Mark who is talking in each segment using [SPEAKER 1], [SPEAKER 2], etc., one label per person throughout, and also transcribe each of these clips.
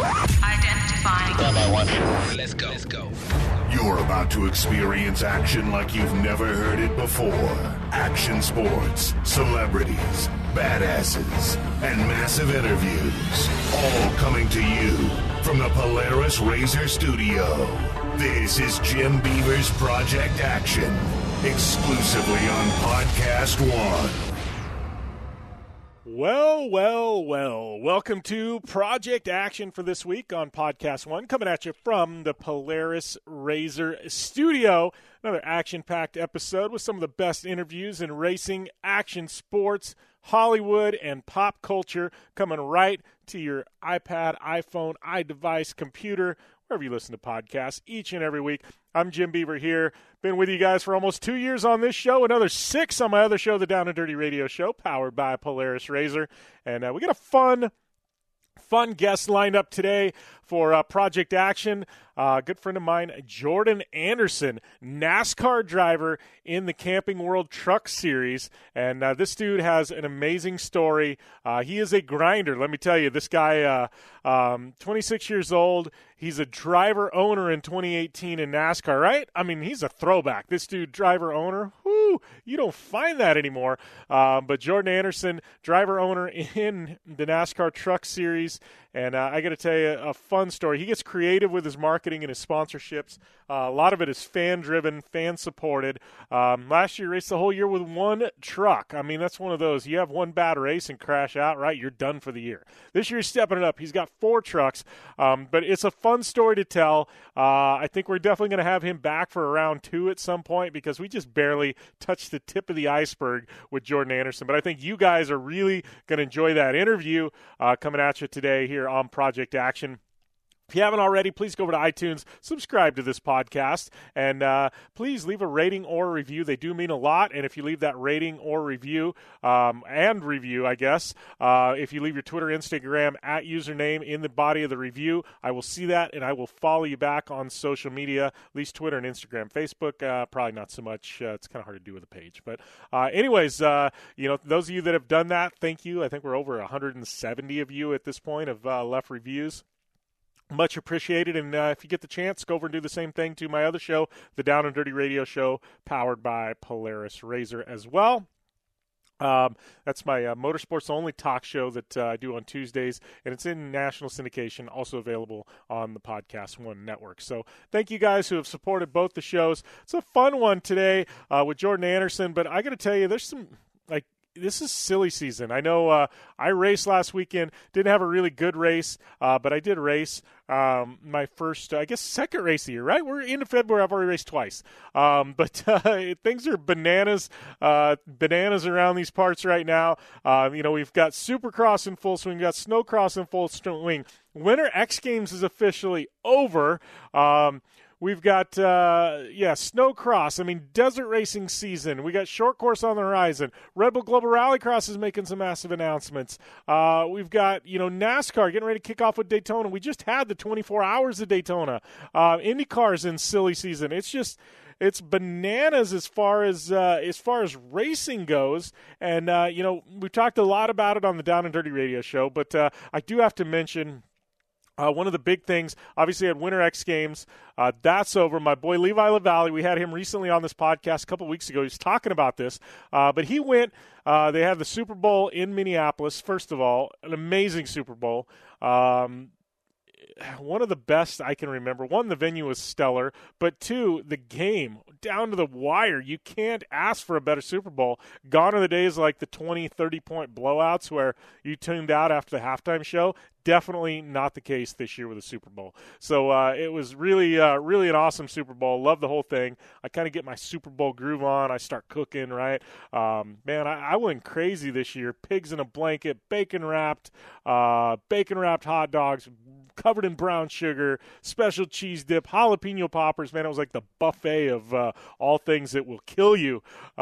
[SPEAKER 1] Identifying.
[SPEAKER 2] Let's go.
[SPEAKER 3] You're about to experience action like you've never heard it before. Action sports, celebrities, badasses, and massive interviews. All coming to you from the Polaris Razor Studio. This is Jim Beaver's Project Action, exclusively on Podcast One.
[SPEAKER 4] Well. Welcome to Project Action for this week on Podcast One, coming at you from the Polaris Razor Studio. Another action-packed episode with some of the best interviews in racing, action sports, Hollywood, and pop culture, coming right to your iPad, iPhone, iDevice, computer, wherever you listen to podcasts each and every week. I'm Jim Beaver here. Been with you guys for almost 2 years on this show, another 6 on my other show, the Down and Dirty Radio Show, powered by Polaris Razor. And we got a fun guest lined up today for Project Action. A good friend of mine, Jordan Anderson, NASCAR driver in the Camping World Truck Series. And this dude has an amazing story. He is a grinder. Let me tell you, this guy, 26 years old. He's a driver owner in 2018 in NASCAR, right? I mean, he's a throwback. This dude, driver owner, whoo, you don't find that anymore. But Jordan Anderson, driver owner in the NASCAR Truck Series. And I got to tell you, a fun story. He gets creative with his marketing and his sponsorships. A lot of it is fan-driven, fan-supported. Last year, he raced the whole year with one truck. I mean, that's one of those. You have one bad race and crash out, right? You're done for the year. This year, he's stepping it up. He's got 4 trucks, but it's a fun story to tell. I think we're definitely going to have him back for round 2 at some point because we just barely touched the tip of the iceberg with Jordan Anderson. But I think you guys are really going to enjoy that interview coming at you today here on Project Action. If you haven't already, please go over to iTunes, subscribe to this podcast, and please leave a rating or a review. They do mean a lot, and if you leave that rating or review, if you leave your Twitter, Instagram, at username in the body of the review, I will see that, and I will follow you back on social media, at least Twitter and Instagram. Facebook, probably not so much. It's kind of hard to do with a page. But anyways, those of you that have done that, thank you. I think we're over 170 of you at this point have left reviews. Much appreciated, and if you get the chance, go over and do the same thing to my other show, the Down and Dirty Radio Show, powered by Polaris Razor as well. That's my motorsports-only talk show that I do on Tuesdays, and it's in national syndication, also available on the Podcast One network. So thank you guys who have supported both the shows. It's a fun one today with Jordan Anderson, but I got to tell you, there's some, this is silly season. I know I raced last weekend, didn't have a really good race, but I did race my first, second race of the year, right? We're into February. I've already raced twice. But things are bananas around these parts right now. We've got Supercross in full swing, we've got Snowcross in full swing. Winter X Games is officially over. We've got, Snowcross. I mean, desert racing season. We got short course on the horizon. Red Bull Global Rallycross is making some massive announcements. We've got, NASCAR getting ready to kick off with Daytona. We just had the 24 hours of Daytona. IndyCar's in silly season. It's bananas as far as racing goes. And, we've talked a lot about it on the Down and Dirty Radio Show, but I do have to mention one of the big things, obviously, at Winter X Games, that's over. My boy Levi LaValle, we had him recently on this podcast a couple weeks ago. He was talking about this, but he went. They had the Super Bowl in Minneapolis. First of all, an amazing Super Bowl. One of the best I can remember. One, the venue was stellar, but 2, the game, down to the wire. You can't ask for a better Super Bowl. Gone are the days like the 20, 30-point blowouts where you tuned out after the halftime show. Definitely not the case this year with the Super Bowl. So it was really an awesome Super Bowl. Love the whole thing. I kind of get my Super Bowl groove on. I start cooking, right? I went crazy this year. Pigs in a blanket, bacon-wrapped hot dogs, covered in brown sugar, special cheese dip, jalapeno poppers. Man, it was like the buffet of all things that will kill you.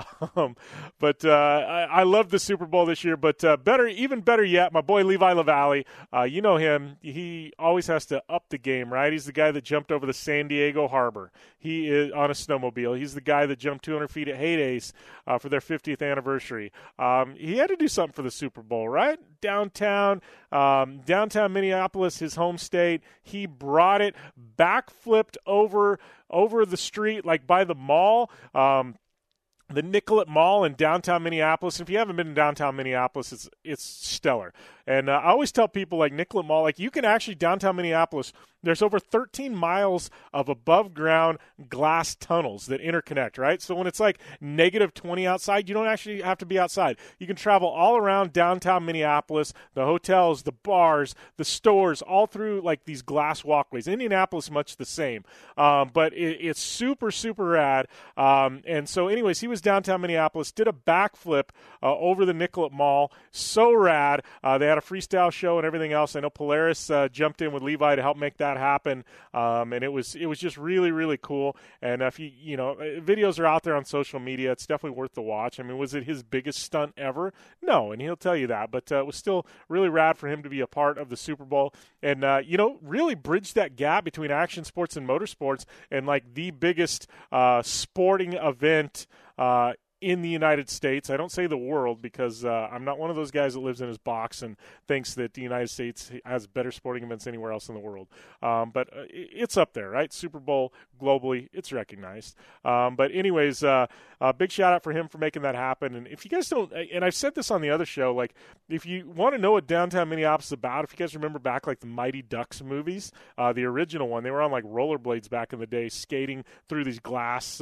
[SPEAKER 4] I love the Super Bowl this year. But even better yet, my boy Levi LaValle. You know him. He always has to up the game, right? He's the guy that jumped over the San Diego Harbor. He is on a snowmobile. He's the guy that jumped 200 feet at Heydays for their 50th anniversary. He had to do something for the Super Bowl, right? Downtown, Downtown Minneapolis, his home state. He brought it, backflipped over the street, like by the mall. The Nicollet Mall in downtown Minneapolis. If you haven't been in downtown Minneapolis, it's stellar. And I always tell people, like, Nicollet Mall, like, you can actually, downtown Minneapolis, there's over 13 miles of above-ground glass tunnels that interconnect, right? So when it's like negative 20 outside, you don't actually have to be outside. You can travel all around downtown Minneapolis, the hotels, the bars, the stores, all through, like, these glass walkways. Indianapolis, much the same. But it's super, super rad. And so anyways, he was downtown Minneapolis, did a backflip over the Nicollet Mall. So rad. They had a freestyle show and everything else. I know Polaris jumped in with Levi to help make that happen, and it was just really, really cool. And if you know, videos are out there on social media, it's definitely worth the watch. I mean, was it his biggest stunt ever? No, and he'll tell you that, but it was still really rad for him to be a part of the Super Bowl, and you know, really bridge that gap between action sports and motorsports, and like the biggest sporting event in the United States. I don't say the world, because I'm not one of those guys that lives in his box and thinks that the United States has better sporting events anywhere else in the world. But it's up there, right? Super Bowl, globally, it's recognized. But anyways, big shout out for him for making that happen. And if you guys don't, and I've said this on the other show, like, if you want to know what downtown Minneapolis is about, if you guys remember back, like, the Mighty Ducks movies, the original one, they were on, like, rollerblades back in the day, skating through these glass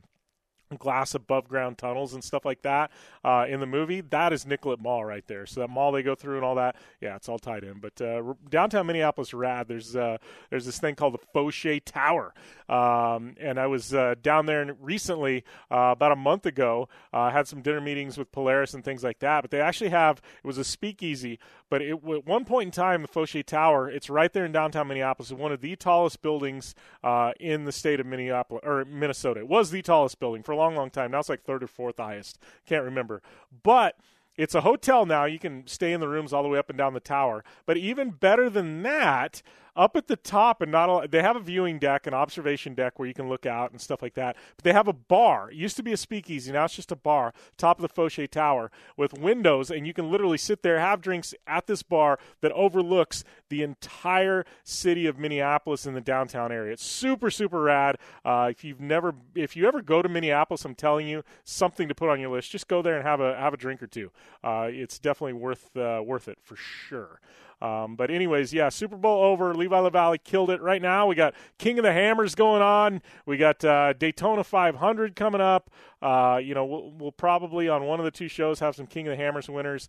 [SPEAKER 4] above ground tunnels and stuff like that in the movie. That is Nicollet Mall right there. So that mall they go through and all that, yeah, it's all tied in. But downtown Minneapolis, rad. There's this thing called the Fauché Tower, and I was down there recently, about a month ago. Had some dinner meetings with Polaris and things like that. But they actually have, it was a speakeasy, but at one point in time, the Fauché Tower, it's right there in downtown Minneapolis. It's one of the tallest buildings in the state of Minneapolis or Minnesota. It was the tallest building for a long time. Now it's like third or fourth highest. Can't remember. But it's a hotel now. You can stay in the rooms all the way up and down the tower. But even better than that, up at the top, and they have a viewing deck, an observation deck where you can look out and stuff like that. But they have a bar. It used to be a speakeasy. Now it's just a bar, top of the Fauché Tower with windows, and you can literally sit there, have drinks at this bar that overlooks the entire city of Minneapolis in the downtown area. It's super, super rad. If you ever go to Minneapolis, I'm telling you, something to put on your list. Just go there and have a drink or two. It's definitely worth it for sure. But anyways, yeah, Super Bowl over. Levi LaValle killed it. Right now, we got King of the Hammers going on. We got Daytona 500 coming up. You know, we'll probably on one of the two shows have some King of the Hammers winners.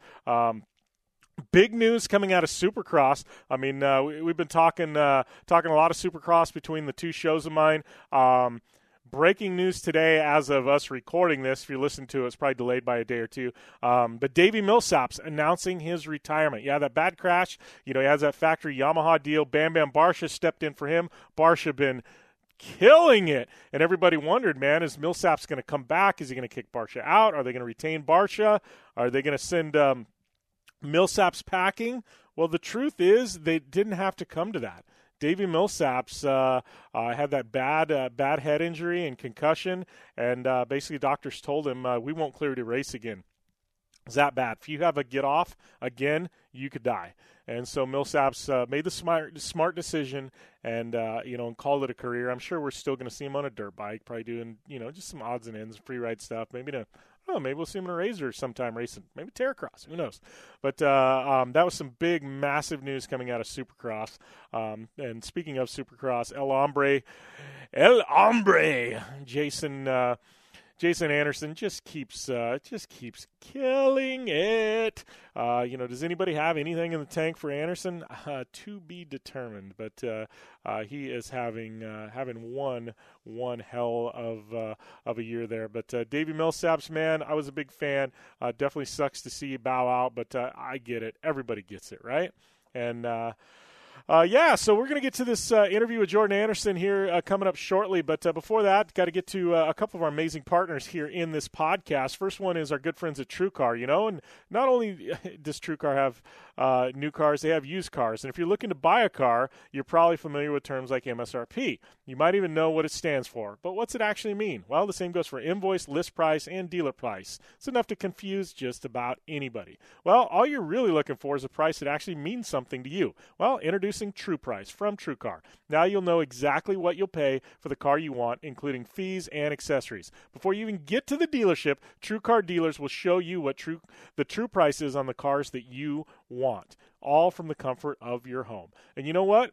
[SPEAKER 4] Big news coming out of Supercross. I mean, we've been talking a lot of Supercross between the two shows of mine. Breaking news today as of us recording this. If you're listening to it, it's probably delayed by a day or two. But Davey Millsap's announcing his retirement. Yeah, that bad crash. You know, he has that factory Yamaha deal. Bam Bam Barcia stepped in for him. Barcia been killing it. And everybody wondered, man, is Millsap's going to come back? Is he going to kick Barcia out? Are they going to retain Barcia? Are they going to send Millsap's packing? Well, the truth is they didn't have to come to that. Davey Millsaps had that bad head injury and concussion, and basically doctors told him, we won't clear you to race again. It's that bad. If you have a get off again, you could die. And so Millsaps made the smart decision and and called it a career. I'm sure we're still going to see him on a dirt bike, probably doing, just some odds and ends, free ride stuff, maybe we'll see him in a Razor sometime racing. Maybe Terracross. Who knows? But that was some big, massive news coming out of Supercross. And speaking of Supercross, El Hombre, Jason Anderson just keeps killing it. Does anybody have anything in the tank for Anderson? To be determined. But he is having one hell of a year there. But Davey Millsaps, man, I was a big fan. Definitely sucks to see you bow out, but I get it. Everybody gets it, right? And So we're going to get to this interview with Jordan Anderson here coming up shortly. But before that, got to get to a couple of our amazing partners here in this podcast. First one is our good friends at TrueCar, and not only does TrueCar have new cars, they have used cars. And if you're looking to buy a car, you're probably familiar with terms like MSRP. You might even know what it stands for. But what's it actually mean? Well, the same goes for invoice, list price, and dealer price. It's enough to confuse just about anybody. Well, all you're really looking for is a price that actually means something to you. Well, introducing True Price from TrueCar. Now you'll know exactly what you'll pay for the car you want, including fees and accessories. Before you even get to the dealership, TrueCar dealers will show you what the true price is on the cars that you want, all from the comfort of your home. And you know what?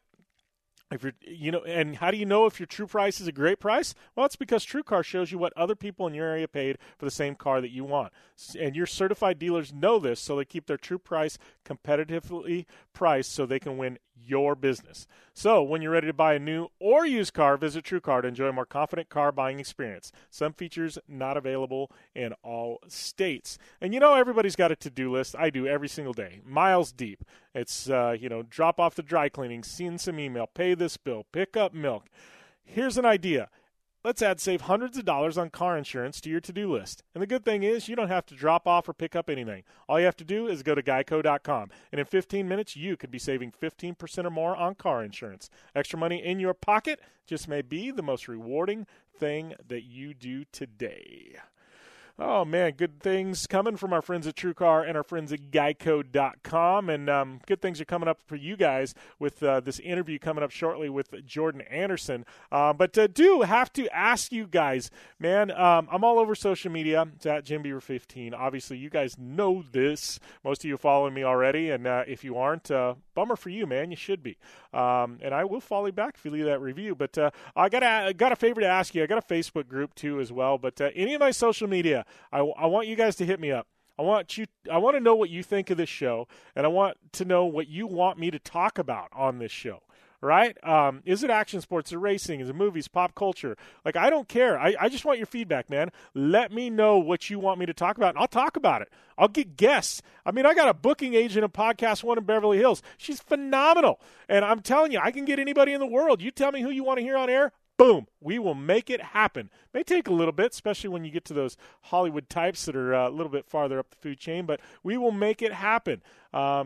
[SPEAKER 4] And how do you know if your true price is a great price? Well, it's because TrueCar shows you what other people in your area paid for the same car that you want. And your certified dealers know this, so they keep their true price competitively priced so they can win your business. So when you're ready to buy a new or used car, visit TrueCar to enjoy a more confident car buying experience. Some features not available in all states. And everybody's got a to-do list. I do every single day, miles deep. It's, drop off the dry cleaning, send some email, pay this bill, pick up milk. Here's an idea. Let's save hundreds of dollars on car insurance to your to-do list. And the good thing is you don't have to drop off or pick up anything. All you have to do is go to geico.com. And in 15 minutes, you could be saving 15% or more on car insurance. Extra money in your pocket just may be the most rewarding thing that you do today. Oh, man, good things coming from our friends at TrueCar and our friends at Geico.com. And good things are coming up for you guys with this interview coming up shortly with Jordan Anderson. But do have to ask you guys, man, I'm all over social media. It's at JimBeaver15. Obviously, you guys know this. Most of you follow me already. And if you aren't, bummer for you, man. You should be. And I will follow you back if you leave that review. But I got a favor to ask you. I got a Facebook group, too, as well. But any of my social media, I want you guys to hit me up. I want to know what you think of this show, and I want to know what you want me to talk about on this show. Right? Is it action sports? Is it racing? Is it movies, pop culture? Like, I don't care. I just want your feedback, man. Let me know what you want me to talk about, and I'll talk about it. I'll get guests. I mean, I got a booking agent of Podcast One in Beverly Hills. She's phenomenal. And I'm telling you, I can get anybody in the world. You tell me who you want to hear on air. Boom, we will make it happen. May take a little bit, especially when you get to those Hollywood types that are a little bit farther up the food chain, but we will make it happen. I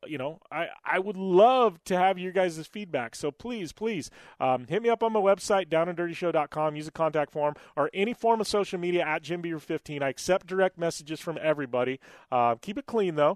[SPEAKER 4] would love to have your guys' feedback. So please, hit me up on my website, downanddirtyshow.com. Use a contact form or any form of social media at JimBeaver15. I accept direct messages from everybody. Keep it clean, though.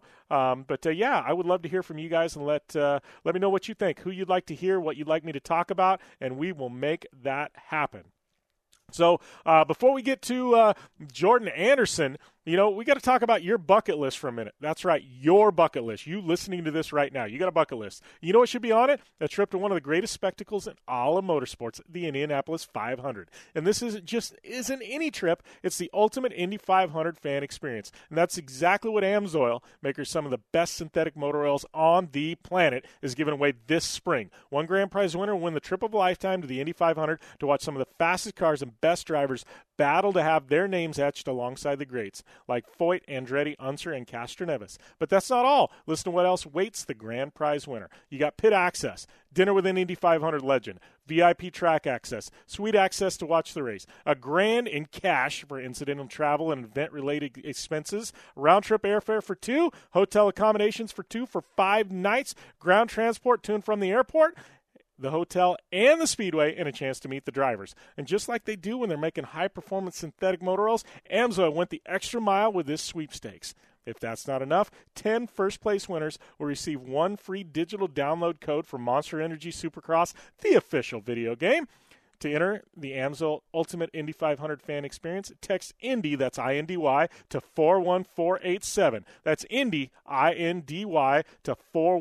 [SPEAKER 4] I would love to hear from you guys and let me know what you think, who you'd like to hear, what you'd like me to talk about, and we will make that happen. So before we get to Jordan Anderson, we got to talk about your bucket list for a minute. That's right, your bucket list. You listening to this right now, you got a bucket list. You know what should be on it? A trip to one of the greatest spectacles in all of motorsports, the Indianapolis 500. And this isn't any trip. It's the ultimate Indy 500 fan experience. And that's exactly what AMSOIL, makers some of the best synthetic motor oils on the planet, is giving away this spring. One grand prize winner will win the trip of a lifetime to the Indy 500 to watch some of the fastest cars and best drivers battle to have their names etched alongside the greats like Foyt, Andretti, Unser, and Castroneves. But that's not all. Listen to what else waits the grand prize winner. You got pit access, dinner with an Indy 500 legend, VIP track access, sweet access to watch the race, a grand in cash for incidental travel and event-related expenses, round-trip airfare for 2, hotel accommodations for 2 for 5 nights, ground transport to and from the airport, the hotel, and the speedway, and a chance to meet the drivers. And just like they do when they're making high-performance synthetic motor oils, AMSOIL went the extra mile with this sweepstakes. If that's not enough, 10 first-place winners will receive 1 free digital download code for Monster Energy Supercross, the official video game. To enter the AMSOIL Ultimate Indy 500 fan experience, text INDY, that's I-N-D-Y, to 41487. That's INDY, I-N-D-Y, to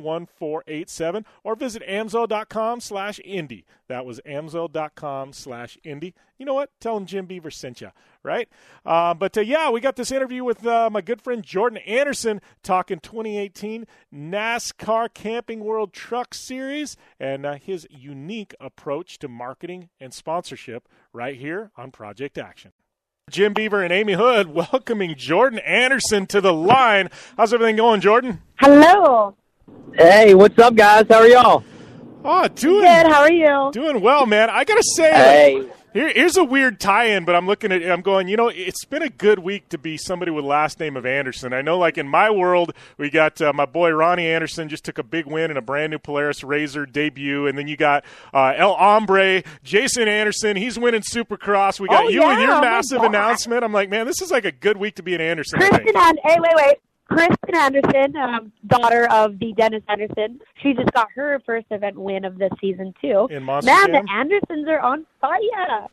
[SPEAKER 4] 41487. Or visit AMSOIL.com/Indy. That was AMSOIL.com/Indy. You know what? Tell them Jim Beaver sent you, right? We got this interview with my good friend Jordan Anderson talking 2018 NASCAR Camping World Truck Series and his unique approach to marketing and sponsorship right here on Project Action. Jim Beaver and Amy Hood welcoming Jordan Anderson to the line. How's everything going, Jordan?
[SPEAKER 1] Hello.
[SPEAKER 5] Hey, what's up, guys? How are y'all?
[SPEAKER 4] Oh,
[SPEAKER 1] Good. How are you?
[SPEAKER 4] Doing well, man. I gotta say,
[SPEAKER 5] Hey.
[SPEAKER 4] here's a weird tie-in, but I'm looking at it, I'm going, it's been a good week to be somebody with last name of Anderson. I know, like, in my world, we got my boy Ronnie Anderson just took a big win in a brand-new Polaris Razor debut, and then you got El Hombre, Jason Anderson. He's winning Supercross. We got you and your massive announcement. I'm like, man, this is like a good week to be an Anderson.
[SPEAKER 1] Wait. Kristen Anderson, daughter of the Dennis Anderson, she just got her first event win of the season, too.
[SPEAKER 4] In Monster
[SPEAKER 1] Man,
[SPEAKER 4] Jam?
[SPEAKER 1] the Andersons are on fire.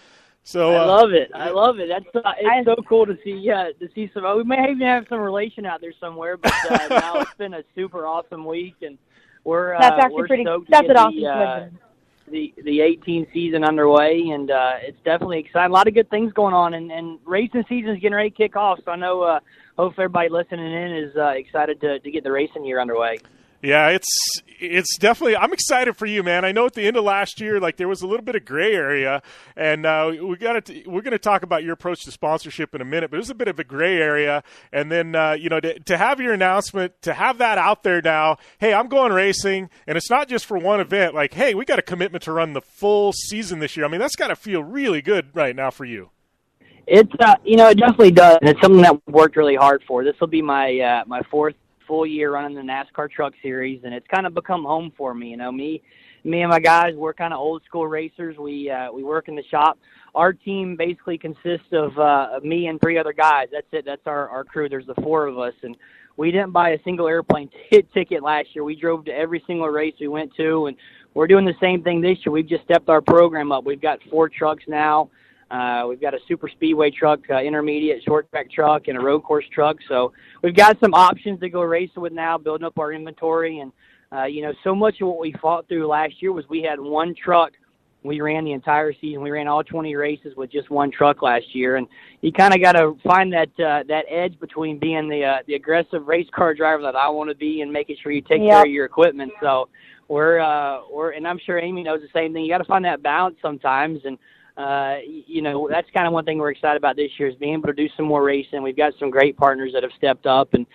[SPEAKER 4] So
[SPEAKER 5] I love it. It's so cool to see. Yeah, to see some. We may even have some relation out there somewhere, but now it's been a super awesome week, and we're
[SPEAKER 1] that's actually
[SPEAKER 5] we're
[SPEAKER 1] pretty.
[SPEAKER 5] stoked
[SPEAKER 1] That's
[SPEAKER 5] to
[SPEAKER 1] an
[SPEAKER 5] get
[SPEAKER 1] awesome
[SPEAKER 5] the 18 season underway, and it's definitely exciting. A lot of good things going on, and racing season is getting ready to kick off. So I know, hopefully everybody listening in is excited to get the racing year underway.
[SPEAKER 4] Yeah, it's definitely. I'm excited for you, man. I know at the end of last year, like, there was a little bit of gray area, and we're going to talk about your approach to sponsorship in a minute. But it was a bit of a gray area, and then to have your announcement, to have that out there now. Hey, I'm going racing, and it's not just for one event. Like, hey, we got a commitment to run the full season this year. I mean, that's got to feel really good right now for you.
[SPEAKER 5] It's it definitely does, and it's something that we worked really hard for. This will be my my fourth full year running the NASCAR Truck Series, and it's kind of become home for me. Me and my guys, we're kind of old school racers. We work in the shop. Our team basically consists of me and 3 other guys. That's it. That's our crew. There's the 4 of us, and we didn't buy a single airplane ticket last year. We drove to every single race we went to, and we're doing the same thing this year. We've just stepped our program up. We've got 4 trucks now. We've got a super speedway truck, intermediate short track truck, and a road course truck. So we've got some options to go racing with now, building up our inventory. And, so much of what we fought through last year was we had 1 truck. We ran the entire season. We ran all 20 races with just 1 truck last year. And you kind of got to find that edge between being the aggressive race car driver that I want to be and making sure you take care of your equipment. So we're and I'm sure Amy knows the same thing. You got to find that balance sometimes. And, that's kind of one thing we're excited about this year is being able to do some more racing. We've got some great partners that have stepped up, and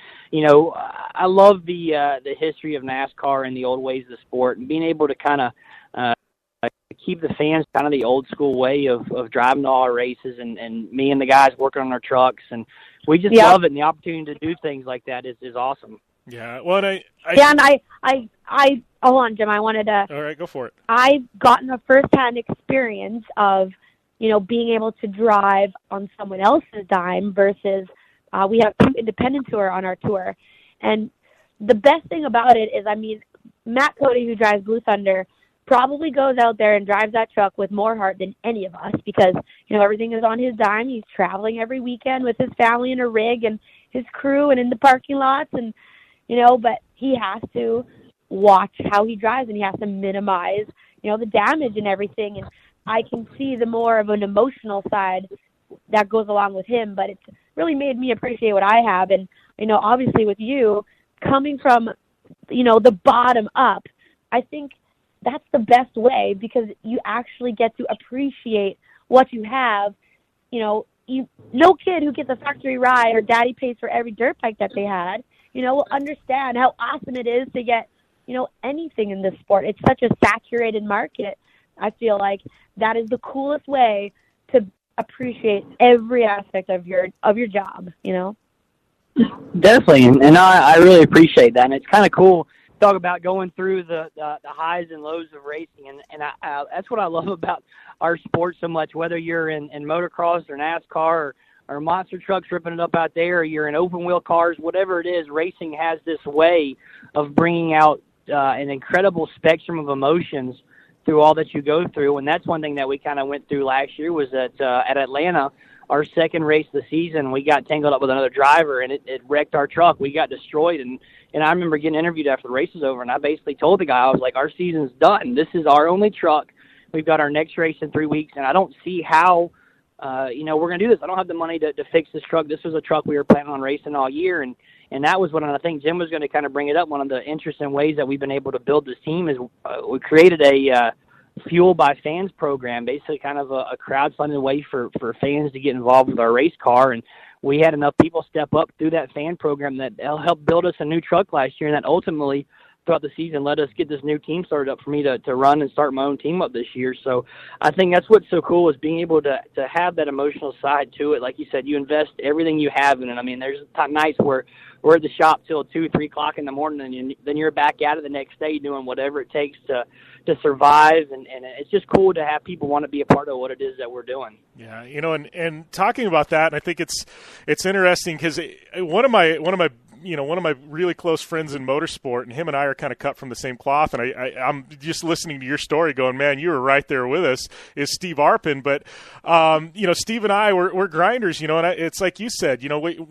[SPEAKER 5] I love the history of NASCAR and the old ways of the sport, and being able to kind of keep the fans kind of the old school way of driving to all our races, and me and the guys working on our trucks, and we just love it. And the opportunity to do things like that is awesome.
[SPEAKER 4] Yeah, well, and
[SPEAKER 1] I hold on, Jim. I wanted to.
[SPEAKER 4] All right, go for it.
[SPEAKER 1] I've gotten a firsthand experience of, being able to drive on someone else's dime versus we have 2 independent tour on our tour, and the best thing about it is, Matt Cody, who drives Blue Thunder, probably goes out there and drives that truck with more heart than any of us because, everything is on his dime. He's traveling every weekend with his family in a rig and his crew and in the parking lots, and but he has to watch how he drives, and he has to minimize, the damage and everything. And I can see the more of an emotional side that goes along with him, but it's really made me appreciate what I have. And, obviously with you coming from, the bottom up, I think that's the best way because you actually get to appreciate what you have. No kid who gets a factory ride or daddy pays for every dirt bike that they had, will understand how awesome it is to get, anything in this sport. It's such a saturated market. I feel like that is the coolest way to appreciate every aspect of your job,
[SPEAKER 5] Definitely, and I really appreciate that. And it's kind of cool to talk about going through the highs and lows of racing, and that's what I love about our sport so much, whether you're in motocross or NASCAR or monster trucks ripping it up out there, or you're in open wheel cars, whatever it is, racing has this way of bringing out an incredible spectrum of emotions through all that you go through. And that's one thing that we kind of went through last year was that at Atlanta, our second race of the season, we got tangled up with another driver, and it wrecked our truck. We got destroyed, and I remember getting interviewed after the race was over, and I basically told the guy, I was like, our season's done. This is our only truck. We've got our next race in 3 weeks, and I don't see how we're going to do this. I don't have the money to fix this truck. This was a truck we were planning on racing all year, and that was when I think Jim was going to kind of bring it up. One of the interesting ways that we've been able to build this team is we created a Fuel by Fans program, basically kind of a crowdfunding way for fans to get involved with our race car. And we had enough people step up through that fan program that helped build us a new truck last year, and that ultimately throughout the season, let us get this new team started up for me to run and start my own team up this year. So I think that's what's so cool is being able to have that emotional side to it. Like you said, you invest everything you have in it. I mean, there's nights where we're at the shop till 2, 3 o'clock in the morning, and then you're back at it the next day doing whatever it takes to survive. And it's just cool to have people want to be a part of what it is that we're doing.
[SPEAKER 4] Yeah, and talking about that, and I think it's interesting because one of my really close friends in motorsport, and him and I are kind of cut from the same cloth, and I'm just listening to your story going, man, you were right there with us, is Steve Arpin. But, Steve and I, we're grinders, and it's like you said,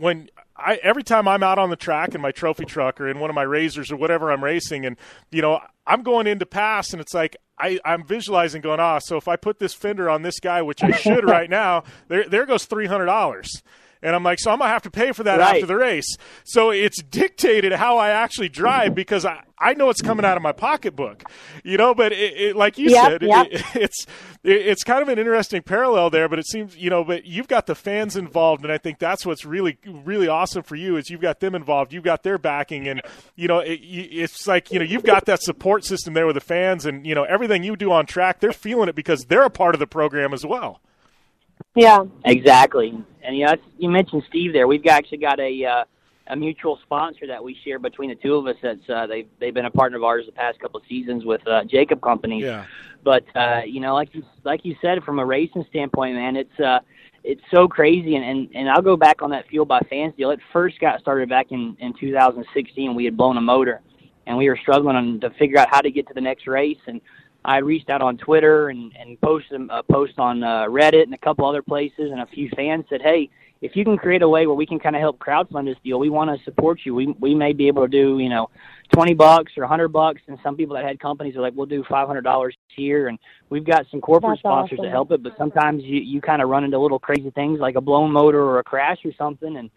[SPEAKER 4] every time I'm out on the track in my trophy truck or in one of my razors or whatever I'm racing, and, I'm going into pass, and it's like I'm visualizing going, so if I put this fender on this guy, which I should right now, there goes $300. And I'm like, so I'm going to have to pay for that after the race. So it's dictated how I actually drive because I know it's coming out of my pocketbook, but it like you said, it's kind of an interesting parallel there, but it seems, but you've got the fans involved. And I think that's what's really, really awesome for you is you've got them involved. You've got their backing and, it's like, you've got that support system there with the fans and, everything you do on track, they're feeling it because they're a part of the program as well.
[SPEAKER 1] Yeah,
[SPEAKER 5] exactly. And you mentioned Steve there. We've actually got a mutual sponsor that we share between the two of us. That's they've been a partner of ours the past couple of seasons with Jacob Companies.
[SPEAKER 4] Yeah.
[SPEAKER 5] But like you said, from a racing standpoint, man, it's so crazy. And I'll go back on that Fueled by Fans deal. It first got started back in 2016. We had blown a motor, and we were struggling to figure out how to get to the next race. And I reached out on Twitter and posted a post on Reddit and a couple other places, and a few fans said, hey, if you can create a way where we can kind of help crowdfund this deal, we want to support you. We may be able to do, $20 or $100, and some people that had companies are like, we'll do $500 here, and we've got some corporate
[SPEAKER 1] That's
[SPEAKER 5] sponsors
[SPEAKER 1] awesome.
[SPEAKER 5] to help it, but sometimes you kind of run into little crazy things like a blown motor or a crash or something, and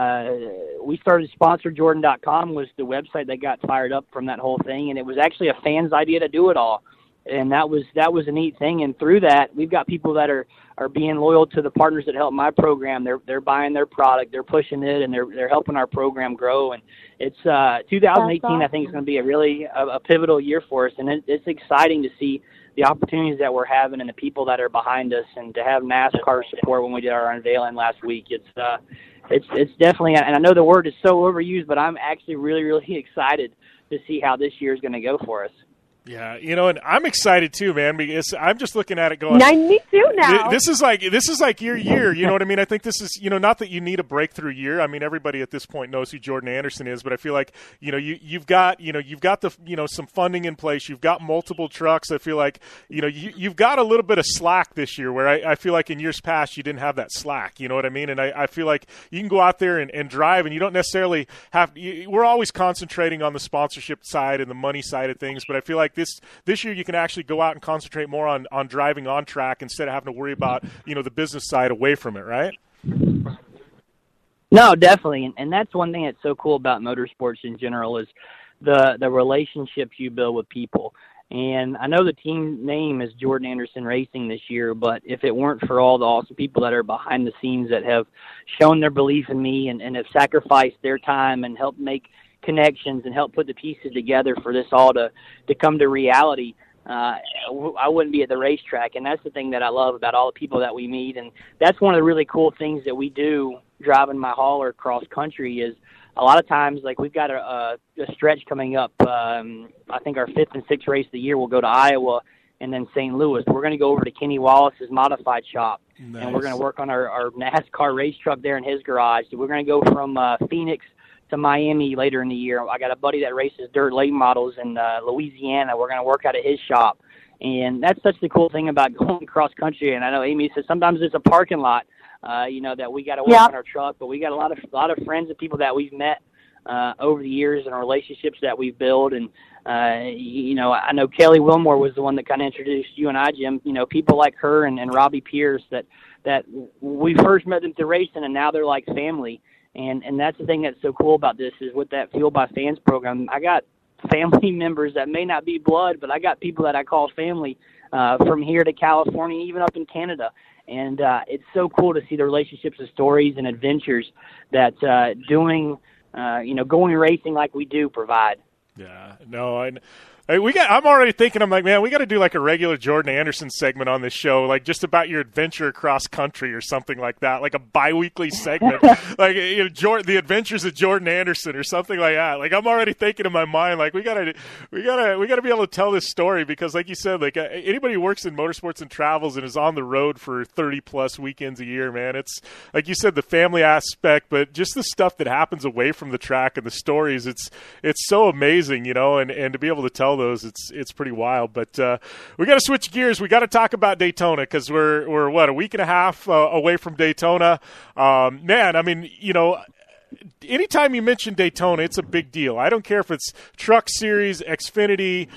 [SPEAKER 5] we started SponsorJordan.com was the website that got fired up from that whole thing, and it was actually a fan's idea to do it all. And that was a neat thing. And through that, we've got people that are being loyal to the partners that help my program. They're buying their product, they're pushing it, and they're helping our program grow. And it's 2018.
[SPEAKER 1] Awesome.
[SPEAKER 5] I think is going to be a pivotal year for us, and it's exciting to see the opportunities that we're having and the people that are behind us, and to have NASCAR support when we did our unveiling last week. It's definitely, and I know the word is so overused, but I'm actually really, really excited to see how this year is going to go for us.
[SPEAKER 4] Yeah, and I'm excited too, man, because I'm just looking at it going,
[SPEAKER 1] me too now.
[SPEAKER 4] This is like your year, you know what I mean? I think this is, not that you need a breakthrough year. I mean, everybody at this point knows who Jordan Anderson is, but I feel like, you've got the, some funding in place. You've got multiple trucks. I feel like, you've got a little bit of slack this year where I feel like in years past you didn't have that slack, you know what I mean? And I feel like you can go out there and drive, and you don't necessarily we're always concentrating on the sponsorship side and the money side of things, but I feel like this year you can actually go out and concentrate more on driving on track instead of having to worry about, the business side away from it, right?
[SPEAKER 5] No, definitely. And that's one thing that's so cool about motorsports in general is the relationships you build with people. And I know the team name is Jordan Anderson Racing this year, but if it weren't for all the awesome people that are behind the scenes that have shown their belief in me and have sacrificed their time and helped make connections and help put the pieces together for this all to come to reality, I wouldn't be at the racetrack. And that's the thing that I love about all the people that we meet. And that's one of the really cool things that we do driving my hauler cross country is a lot of times, like we've got a stretch coming up. I think our 5th and 6th race of the year will go to Iowa and then St. Louis. We're going to go over to Kenny Wallace's modified shop. Nice. And we're going to work on our NASCAR race truck there in his garage. So we're going to go from Phoenix to Miami later in the year. I got a buddy that races dirt late models in Louisiana. We're going to work out of his shop. And that's such the cool thing about going cross country. And I know Amy says sometimes it's a parking lot, that we got to work on our truck, but we got a lot of friends and people that we've met over the years and relationships that we've built. And, I know Kelly Wilmore was the one that kind of introduced you and I, Jim, people like her and Robbie Pierce that we first met them through racing, and now they're like family. And that's the thing that's so cool about this is with that Fueled by Fans program, I got family members that may not be blood, but I got people that I call family from here to California, even up in Canada. And it's so cool to see the relationships and stories and adventures that going racing like we do provide.
[SPEAKER 4] Yeah, no, I'm already thinking. I'm like, man, we got to do like a regular Jordan Anderson segment on this show, like just about your adventure across country or something like that, like a bi-weekly segment, like the Adventures of Jordan Anderson or something like that. Like I'm already thinking in my mind, like we gotta be able to tell this story because, like you said, like anybody who works in motorsports and travels and is on the road for 30+ weekends a year, man, it's like you said, the family aspect, but just the stuff that happens away from the track and the stories. It's so amazing, and to be able to tell those, it's pretty wild. But we got to switch gears. We got to talk about Daytona because we're what, a week and a half away from Daytona. Man, I mean, anytime you mention Daytona, it's a big deal. I don't care if it's Truck Series, Xfinity,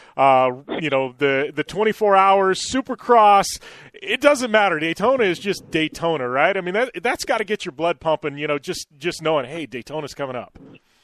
[SPEAKER 4] the 24 hours, Supercross. It doesn't matter. Daytona is just Daytona, right? I mean, that's got to get your blood pumping, just knowing, hey, Daytona's coming up.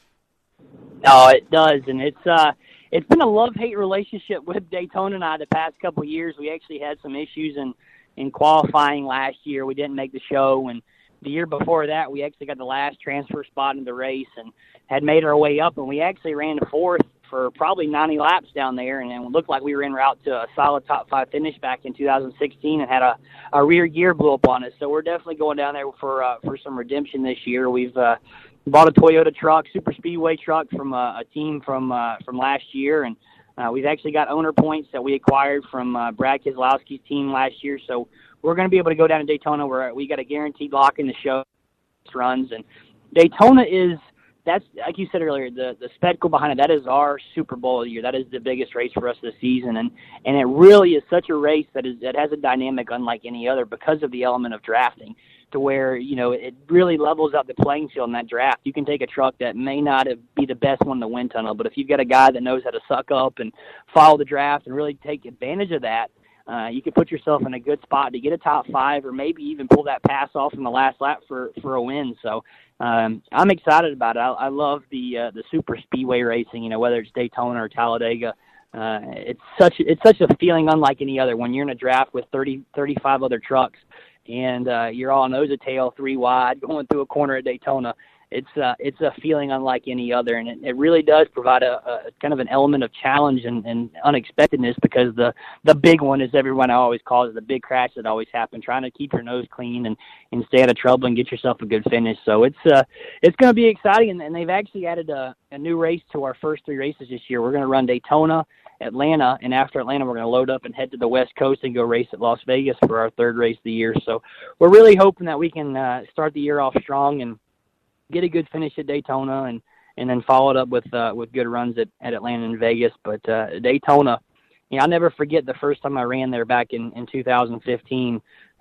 [SPEAKER 5] Oh, it does, and it's been a love-hate relationship with Daytona and I the past couple of years. We actually had some issues in qualifying last year. We didn't make the show, and the year before that, we actually got the last transfer spot in the race and had made our way up, and we actually ran fourth for probably 90 laps down there, and it looked like we were en route to a solid top 5 finish back in 2016 and had a rear gear blow up on us. So we're definitely going down there for some redemption this year. We've bought a Toyota truck, super speedway truck from a team from last year, and we've actually got owner points that we acquired from Brad Keselowski's team last year. So we're going to be able to go down to Daytona where we got a guaranteed lock in the show runs. And Daytona that's like you said earlier, the spectacle behind it. That is our Super Bowl of the year. That is the biggest race for us this season, and it really is such a race that has a dynamic unlike any other because of the element of drafting. To where, it really levels out the playing field in that draft. You can take a truck that may not be the best one in the wind tunnel, but if you've got a guy that knows how to suck up and follow the draft and really take advantage of that, you can put yourself in a good spot to get a top 5 or maybe even pull that pass off in the last lap for a win. So I'm excited about it. I love the super speedway racing, whether it's Daytona or Talladega. It's such a feeling unlike any other when you're in a draft with 35 other trucks. And you're all nose to tail, 3 wide, going through a corner at Daytona. It's a feeling unlike any other, and it really does provide a kind of an element of challenge and unexpectedness because the big one is everyone always calls it the big crash that always happens, trying to keep your nose clean and stay out of trouble and get yourself a good finish. So it's going to be exciting, and they've actually added a new race to our first 3 races this year. We're going to run Daytona, Atlanta, and after Atlanta, we're going to load up and head to the West Coast and go race at Las Vegas for our 3rd race of the year. So we're really hoping that we can start the year off strong and get a good finish at Daytona and then follow it up with good runs at Atlanta and Vegas. But Daytona, I'll never forget the first time I ran there back in 2015.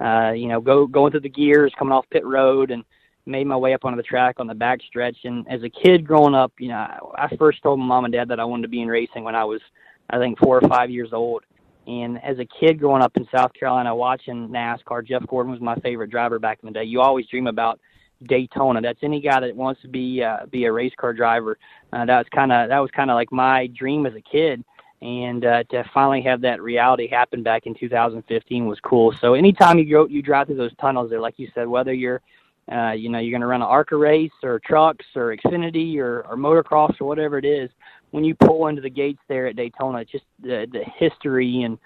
[SPEAKER 5] Going through the gears, coming off pit road, and made my way up onto the track on the back stretch. And as a kid growing up, I first told my mom and dad that I wanted to be in racing when I was, I think, 4 or 5 years old. And as a kid growing up in South Carolina watching NASCAR, Jeff Gordon was my favorite driver back in the day. You always dream about Daytona. That's any guy that wants to be a race car driver. That was kind of like my dream as a kid. And to finally have that reality happen back in 2015 was cool. So anytime you drive through those tunnels there, like you said, whether you're you're going to run an ARCA race or trucks or Xfinity or motocross or whatever it is, when you pull into the gates there at Daytona, just the history and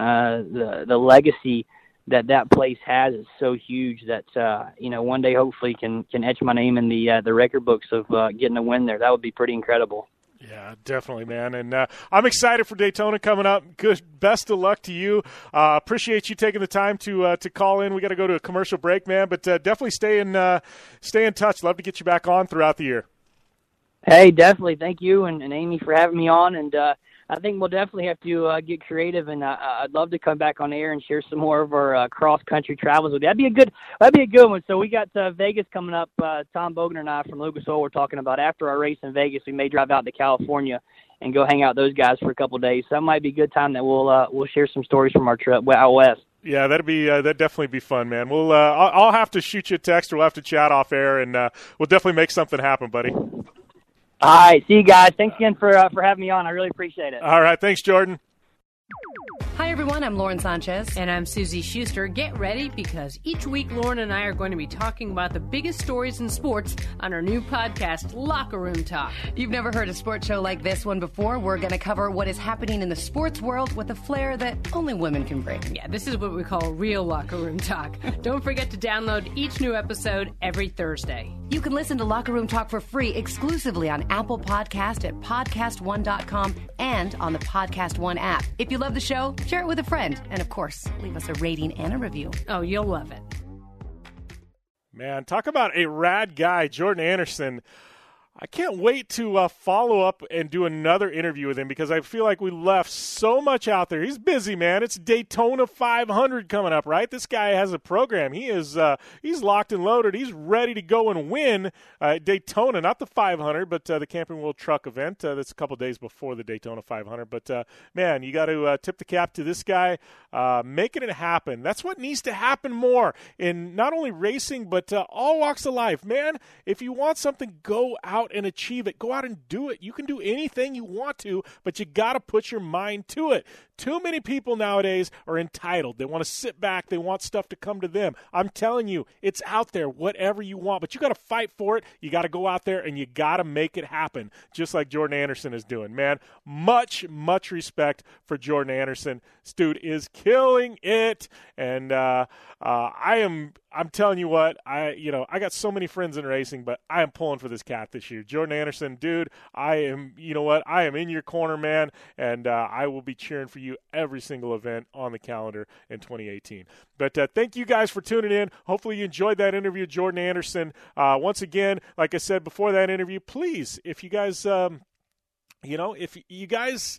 [SPEAKER 5] the legacy that place has is so huge that one day hopefully can etch my name in the record books of getting a win there. That would be pretty incredible.
[SPEAKER 4] Yeah, definitely, man. And I'm excited for Daytona coming up. Good, best of luck to you. Appreciate you taking the time to call in. We got to go to a commercial break, man, but definitely stay in touch. Love to get you back on throughout the year.
[SPEAKER 5] Hey, definitely. Thank you and Amy for having me on. And I think we'll definitely have to get creative, and I'd love to come back on air and share some more of our cross-country travels with you. That'd be a good one. So we got Vegas coming up. Tom Bogner and I from Lucas Oil were talking about after our race in Vegas, we may drive out to California and go hang out with those guys for a couple of days. So that might be a good time that we'll share some stories from our trip out west.
[SPEAKER 4] Yeah, that'd definitely be fun, man. We'll I'll have to shoot you a text, or we'll have to chat off air, and we'll definitely make something happen, buddy.
[SPEAKER 5] All right, see you guys. Thanks again for having me on. I really appreciate it.
[SPEAKER 4] All right, thanks, Jordan.
[SPEAKER 6] Hi, Hi, everyone. I'm Lauren Sanchez.
[SPEAKER 7] And I'm Susie Schuster. Get ready because each week Lauren and I are going to be talking about the biggest stories in sports on our new podcast, Locker Room Talk.
[SPEAKER 6] You've never heard a sports show like this one before. We're going to cover what is happening in the sports world with a flair that only women can bring.
[SPEAKER 7] Yeah, this is what we call real Locker Room Talk. Don't forget to download each new episode every Thursday.
[SPEAKER 6] You can listen to Locker Room Talk for free exclusively on Apple Podcast at podcastone.com and on the Podcast One app. If you love the show, share it with a friend. And, of course, leave us a rating and a review.
[SPEAKER 7] Oh, you'll love it.
[SPEAKER 4] Man, talk about a rad guy, Jordan Anderson. I can't wait to follow up and do another interview with him because I feel like we left so much out there. He's busy, man. It's Daytona 500 coming up, right? This guy has a program. He is he's locked and loaded. He's ready to go and win Daytona, not the 500, but the Camping World Truck event. That's a couple days before the Daytona 500. But, man, you got to tip the cap to this guy, making it happen. That's what needs to happen more in not only racing but all walks of life. Man, if you want something, go out and achieve it. Go out and do it. You can do anything you want to, but you got to put your mind to it. Too many people nowadays are entitled. They want to sit back. They want stuff to come to them. I'm telling you, it's out there, whatever you want, but you got to fight for it. You got to go out there and you got to make it happen, just like Jordan Anderson is doing. Man, much, much respect for Jordan Anderson. This dude is killing it, and I'm telling you what, I got so many friends in racing, but I am pulling for this cat this year. Jordan Anderson, dude, I am in your corner, man, and I will be cheering for you every single event on the calendar in 2018. But thank you guys for tuning in. Hopefully you enjoyed that interview with Jordan Anderson. Once again, like I said before that interview, please, if you guys, if you guys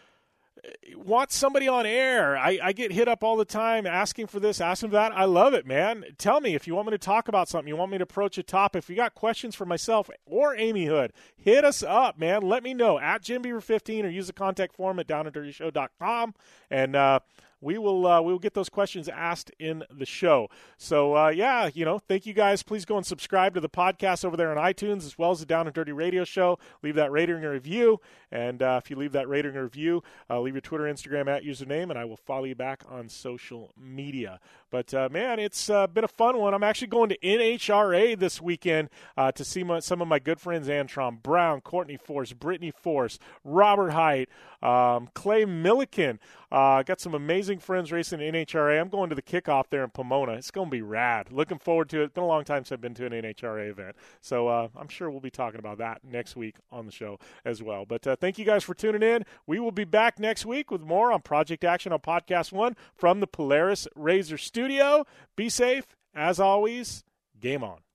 [SPEAKER 4] want somebody on air, I get hit up all the time asking for this, asking for that. I love it, man. Tell me if you want me to talk about something, you want me to approach a topic. If you got questions for myself or Amy Hood, hit us up, man. Let me know at JimBeaver15 or use the contact form at downanddirtyshow.com, and we will get those questions asked in the show. So, thank you guys. Please go and subscribe to the podcast over there on iTunes as well as the Down and Dirty Radio Show. Leave that rating and review. And if you leave that rating and review, leave your Twitter, Instagram at username, and I will follow you back on social media. But, man, it's been a fun one. I'm actually going to NHRA this weekend to see some of my good friends, Antron Brown, Courtney Force, Brittany Force, Robert Height, Clay Milliken. Got some amazing friends racing in NHRA. I'm going to the kickoff there in Pomona. It's going to be rad. Looking forward to it. It's been a long time since I've been to an NHRA event. So I'm sure we'll be talking about that next week on the show as well. But thank you guys for tuning in. We will be back next week with more on Project Action on Podcast One from the Polaris Razor Studio. Be safe. As always, game on.